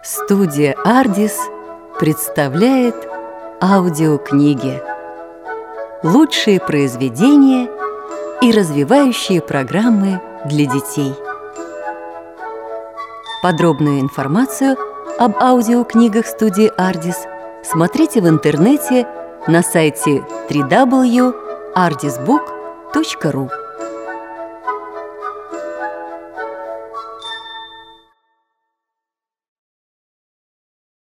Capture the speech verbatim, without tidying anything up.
Студия «Ардис» представляет аудиокниги. Лучшие произведения и развивающие программы для детей. Подробную информацию об аудиокнигах студии «Ардис» смотрите в интернете на сайте дабл ю дабл ю дабл ю точка ардисбук точка ру.